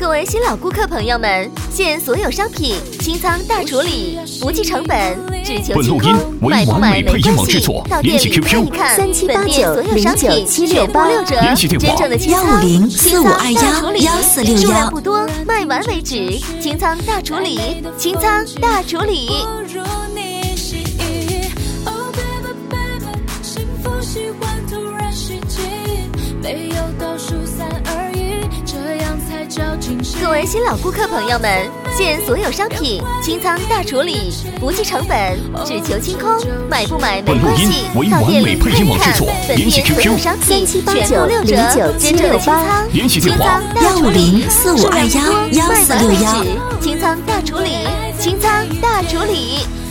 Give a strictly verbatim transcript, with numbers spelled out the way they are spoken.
各位新老顾客朋友们，现所有商品清仓大处理，不计成本，只求清空，买不买没关系。到店里看一看， 三七八九所有商品全部六折，真正的清仓， 幺五零四五二大处理， 幺幺四六数量幺。 不多，卖完为止。清仓大处理，清仓大处理。各位新老顾客朋友们，现所有商品清仓大处理，不计成本，只求清空，买不买没关系。到店里看一看，本店所有商品全部六折，真正的清仓，清仓大处理，数量不多，卖完为止。清仓大处理，清仓大处理。